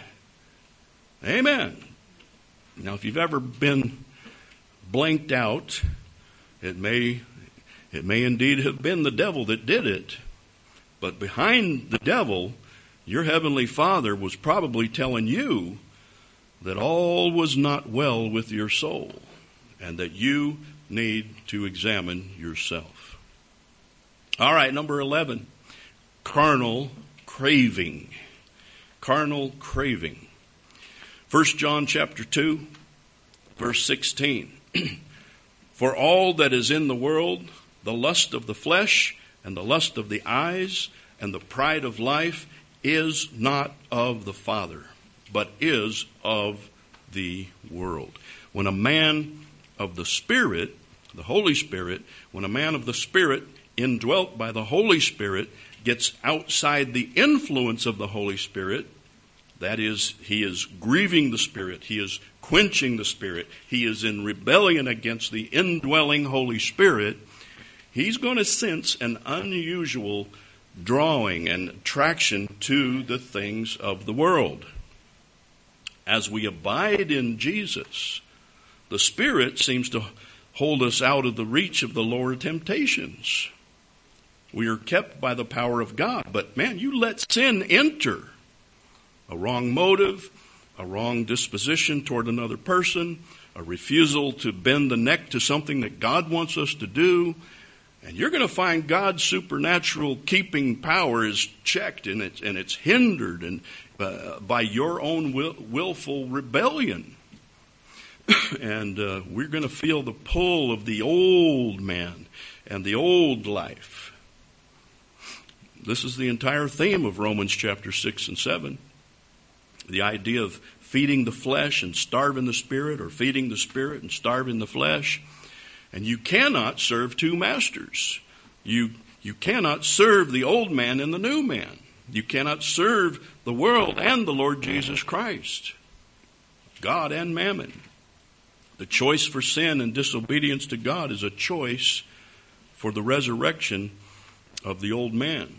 Amen. Now, if you've ever been blanked out, it may, it may indeed have been the devil that did it. But behind the devil, your heavenly Father was probably telling you that all was not well with your soul and that you need to examine yourself. All right, number eleven, carnal craving. Carnal craving. First John chapter two, verse sixteen. For all that is in the world, the lust of the flesh and the lust of the eyes and the pride of life is not of the Father, but is of the world. When a man of the Spirit, the Holy Spirit, when a man of the Spirit, indwelt by the Holy Spirit, gets outside the influence of the Holy Spirit, that is, he is grieving the Spirit, he is quenching the Spirit, he is in rebellion against the indwelling Holy Spirit, he's going to sense an unusual drawing and attraction to the things of the world. As we abide in Jesus, the Spirit seems to hold us out of the reach of the lower temptations. We are kept by the power of God. But man, you let sin enter. A wrong motive, a wrong disposition toward another person, a refusal to bend the neck to something that God wants us to do, and you're going to find God's supernatural keeping power is checked and it's, and it's hindered and, uh, by your own will, willful rebellion. And uh, we're going to feel the pull of the old man and the old life. This is the entire theme of Romans chapter six and seven. The idea of feeding the flesh and starving the spirit, or feeding the spirit and starving the flesh. And you cannot serve two masters. You, you cannot serve the old man and the new man. You cannot serve the world and the Lord Jesus Christ. God and mammon. The choice for sin and disobedience to God is a choice for the resurrection of the old man.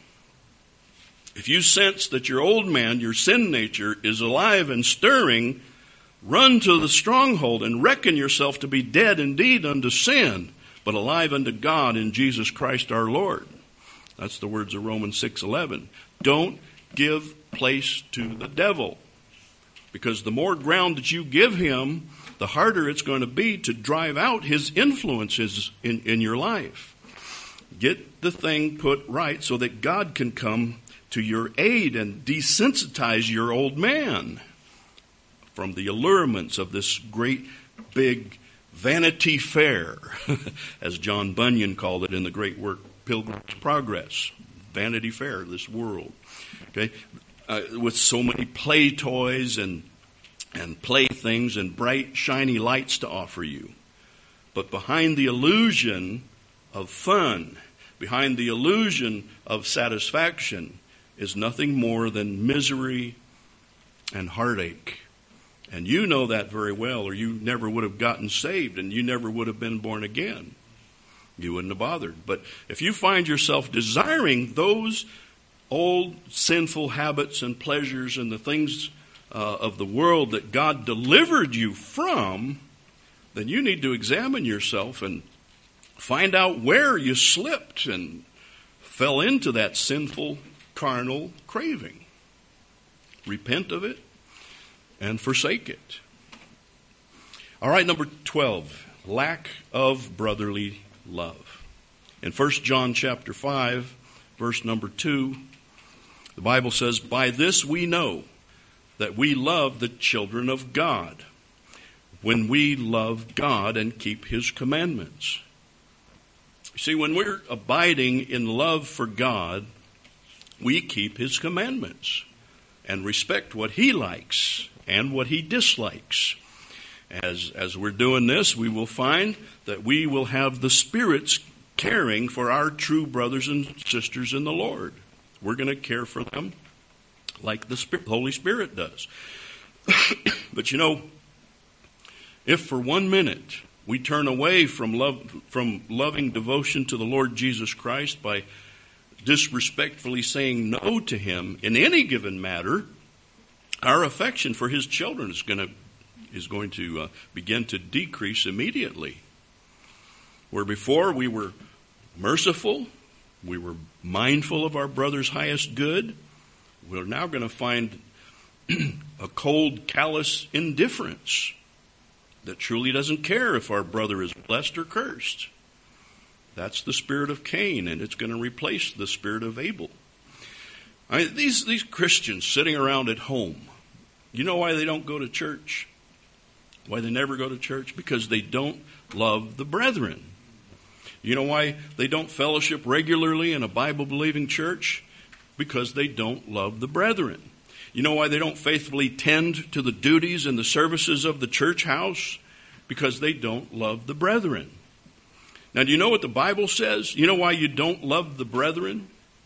If you sense that your old man, your sin nature, is alive and stirring, run to the stronghold and reckon yourself to be dead indeed unto sin, but alive unto God in Jesus Christ our Lord. That's the words of Romans six eleven. Don't give place to the devil, because the more ground that you give him, the harder it's going to be to drive out his influences in, in your life. Get the thing put right so that God can come to your aid and desensitize your old man. from the allurements of this great big Vanity Fair, as John Bunyan called it in the great work Pilgrim's Progress. Vanity Fair, this world. Okay, uh, with so many play toys and and playthings and bright, shiny lights to offer you. But behind the illusion of fun, behind the illusion of satisfaction, is nothing more than misery and heartache. And you know that very well, or you never would have gotten saved, and you never would have been born again. You wouldn't have bothered. But if you find yourself desiring those old sinful habits and pleasures and the things uh, of the world that God delivered you from, then you need to examine yourself and find out where you slipped and fell into that sinful, carnal craving. Repent of it and forsake it. All right, number twelve, lack of brotherly love. In First John chapter five, verse number two, the Bible says, "By this we know that we love the children of God, when we love God and keep His commandments." See, when we're abiding in love for God, we keep His commandments and respect what He likes and what He dislikes. As, as we're doing this, we will find that we will have the Spirit's caring for our true brothers and sisters in the Lord. We're going to care for them like the Spirit, Holy Spirit does. But you know, if for one minute we turn away from love, from loving devotion to the Lord Jesus Christ by disrespectfully saying no to Him in any given matter, our affection for His children is going to is going to uh, begin to decrease immediately. Where before we were merciful, we were mindful of our brother's highest good, we're now going to find a cold, callous indifference that truly doesn't care if our brother is blessed or cursed. That's the spirit of Cain, and it's going to replace the spirit of Abel. I mean, these, these Christians sitting around at home, you know why they don't go to church? Why they never go to church? Because they don't love the brethren. You know why they don't fellowship regularly in a Bible-believing church? Because they don't love the brethren. You know why they don't faithfully tend to the duties and the services of the church house? Because they don't love the brethren. Now, do you know what the Bible says? You know why you don't love the brethren?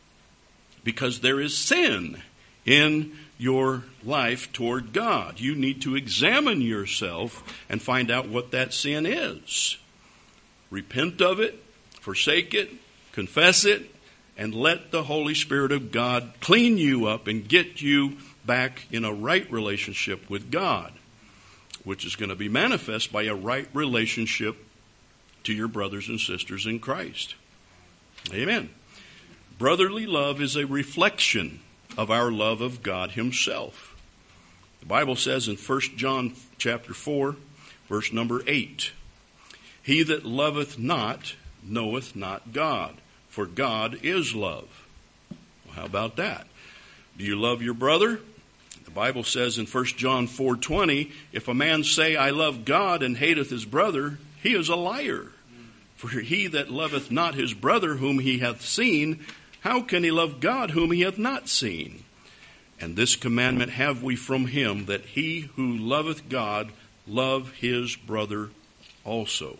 Because there is sin in your life toward God. You need to examine yourself and find out what that sin is. Repent of it, forsake it, confess it, and let the Holy Spirit of God clean you up and get you back in a right relationship with God, which is going to be manifest by a right relationship to your brothers and sisters in Christ. Amen. Brotherly love is a reflection of our love of God Himself. The Bible says in First John chapter four, verse number eight, "He that loveth not knoweth not God, for God is love." Well, how about that? Do you love your brother? The Bible says in First John four twenty, "If a man say, I love God, and hateth his brother, he is a liar. For he that loveth not his brother whom he hath seen, how can he love God whom he hath not seen? And this commandment have we from Him, that he who loveth God love his brother also."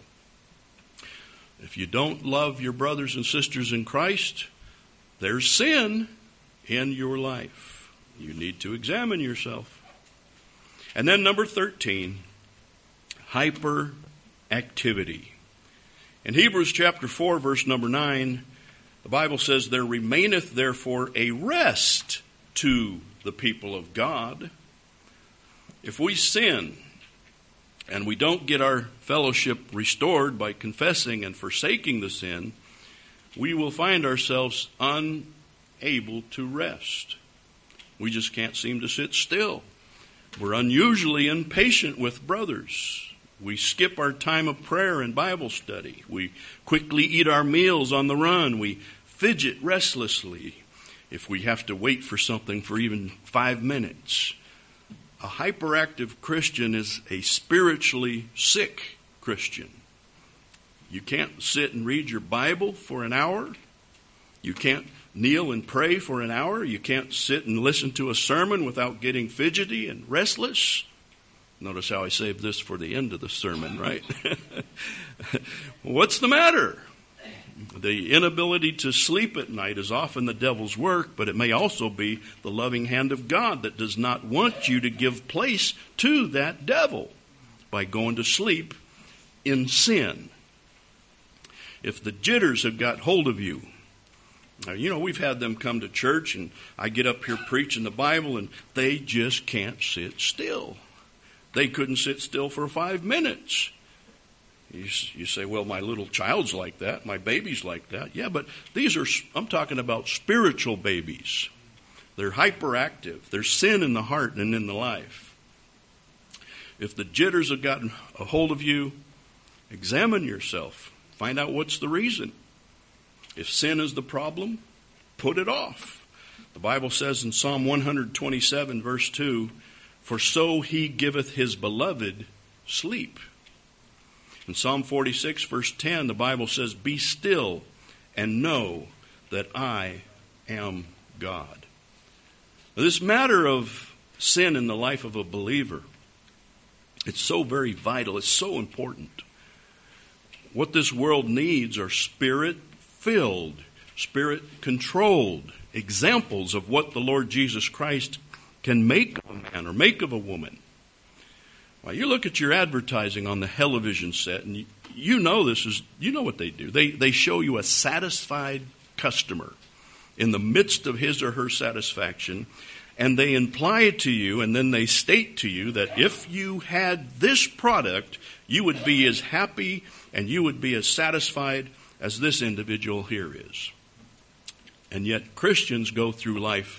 If you don't love your brothers and sisters in Christ, there's sin in your life. You need to examine yourself. And then number thirteen, hyperactivity. In Hebrews chapter four, verse number nine, the Bible says, "There remaineth therefore a rest to the people of God." If we sin and we don't get our fellowship restored by confessing and forsaking the sin, we will find ourselves unable to rest. We just can't seem to sit still. We're unusually impatient with brothers. We skip our time of prayer and Bible study. We quickly eat our meals on the run. We fidget restlessly if we have to wait for something for even five minutes. a hyperactive Christian is a spiritually sick Christian. You can't sit and read your Bible for an hour. You can't kneel and pray for an hour. You can't sit and listen to a sermon without getting fidgety and restless. Notice how I saved this for the end of the sermon, right? What's the matter? The inability to sleep at night is often the devil's work, but it may also be the loving hand of God that does not want you to give place to that devil by going to sleep in sin. If the jitters have got hold of you, now, you know, we've had them come to church, and I get up here preaching the Bible, and they just can't sit still. They couldn't sit still for five minutes. You, you say, well, my little child's like that. My baby's like that. Yeah, but these are, I'm talking about spiritual babies. They're hyperactive. There's sin in the heart and in the life. If the jitters have gotten a hold of you, examine yourself. Find out what's the reason. If sin is the problem, put it off. The Bible says in Psalm one twenty-seven, verse two, for so he giveth his beloved sleep. In Psalm forty-six, verse ten, the Bible says, be still and know that I am God. Now, this matter of sin in the life of a believer, it's so very vital. It's so important. What this world needs are spirit-filled, spirit-controlled examples of what the Lord Jesus Christ can make of a man or make of a woman. Well, you look at your advertising on the television set, and you, you know this is, you know what they do. They, they show you a satisfied customer in the midst of his or her satisfaction, and they imply it to you, and then they state to you that if you had this product, you would be as happy and you would be as satisfied as this individual here is. And yet Christians go through life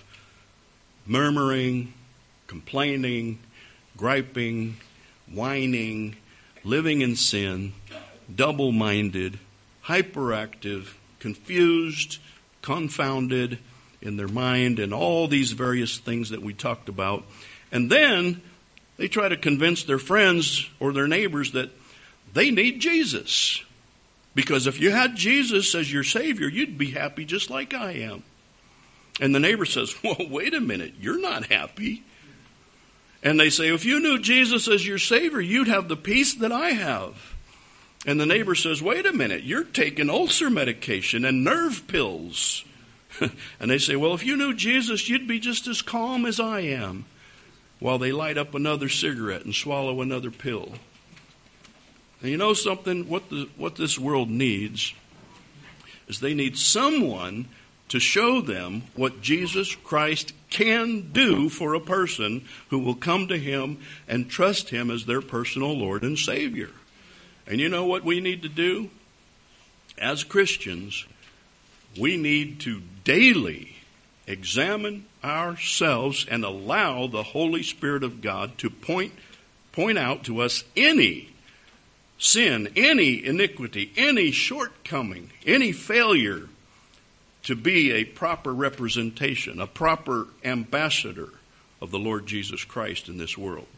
murmuring, complaining, griping, whining, living in sin, double-minded, hyperactive, confused, confounded in their mind, and all these various things that we talked about. And then they try to convince their friends or their neighbors that they need Jesus. Because if you had Jesus as your Savior, you'd be happy just like I am. And the neighbor says, well, wait a minute, you're not happy. And they say, if you knew Jesus as your Savior, you'd have the peace that I have. And the neighbor says, wait a minute, you're taking ulcer medication and nerve pills. And they say, well, if you knew Jesus, you'd be just as calm as I am. While they light up another cigarette and swallow another pill. And you know something? What the what this world needs is they need someone to show them what Jesus Christ can do for a person who will come to him and trust him as their personal Lord and Savior. And you know what we need to do? As Christians, we need to daily examine ourselves and allow the Holy Spirit of God to point, point out to us any sin, any iniquity, any shortcoming, any failure to be a proper representation, a proper ambassador of the Lord Jesus Christ in this world.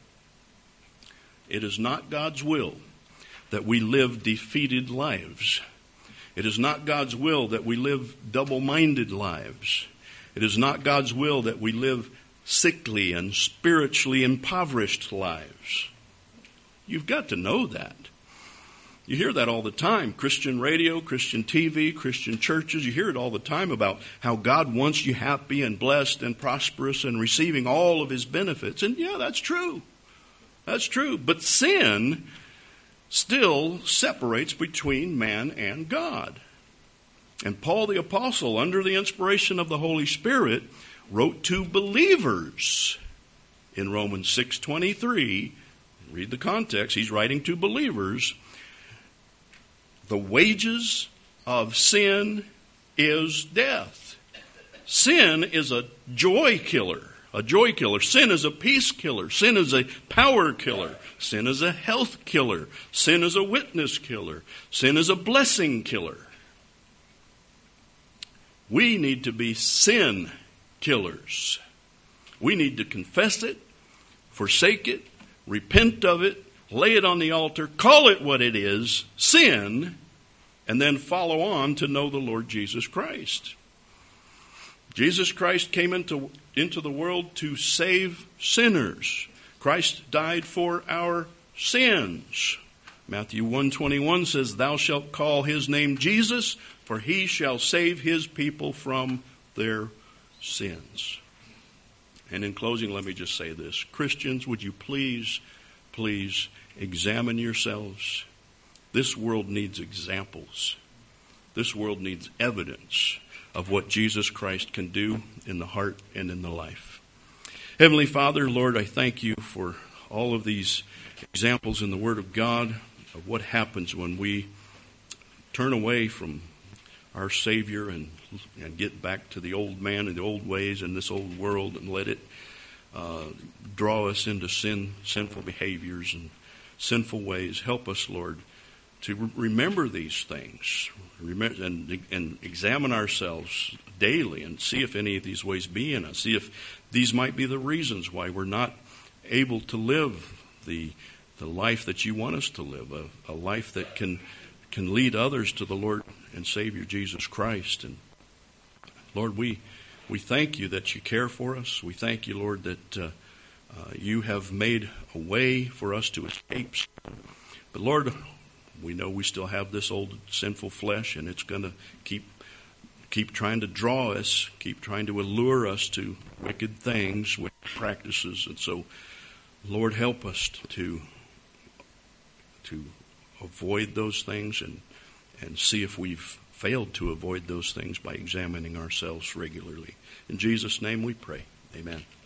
It is not God's will that we live defeated lives. It is not God's will that we live double-minded lives. It is not God's will that we live sickly and spiritually impoverished lives. You've got to know that. You hear that all the time. Christian radio, Christian T V, Christian churches, you hear it all the time about how God wants you happy and blessed and prosperous and receiving all of his benefits. And yeah, that's true. That's true. But sin still separates between man and God. And Paul the Apostle, under the inspiration of the Holy Spirit, wrote to believers in Romans six twenty-three. Read the context. He's writing to believers. The wages of sin is death. Sin is a joy killer. A joy killer. Sin is a peace killer. Sin is a power killer. Sin is a health killer. Sin is a witness killer. Sin is a blessing killer. We need to be sin killers. We need to confess it, forsake it, repent of it, lay it on the altar, call it what it is, sin, and then follow on to know the Lord Jesus Christ. Jesus Christ came into, into the world to save sinners. Christ died for our sins. Matthew one twenty-one says, "Thou shalt call his name Jesus, for he shall save his people from their sins." And in closing, let me just say this. Christians, would you please, please examine yourselves. This world needs examples. This world needs evidence of what Jesus Christ can do in the heart and in the life. Heavenly Father, Lord, I thank you for all of these examples in the Word of God of what happens when we turn away from our Savior and, and get back to the old man and the old ways and this old world and let it uh, draw us into sin, sinful behaviors and sinful ways. Help us, Lord, to re- remember these things remember, and, and examine ourselves daily and see if any of these ways be in us. See if these might be the reasons why we're not able to live the the life that you want us to live, a, a life that can can lead others to the Lord and Savior Jesus Christ. And Lord, we we thank you that you care for us. We thank you, Lord, that uh, uh, you have made a way for us to escape. But Lord, we know we still have this old sinful flesh, and it's going to keep keep trying to draw us, keep trying to allure us to wicked things, wicked practices. And so, Lord, help us to to avoid those things and and see if we've failed to avoid those things by examining ourselves regularly. In Jesus' name we pray. Amen.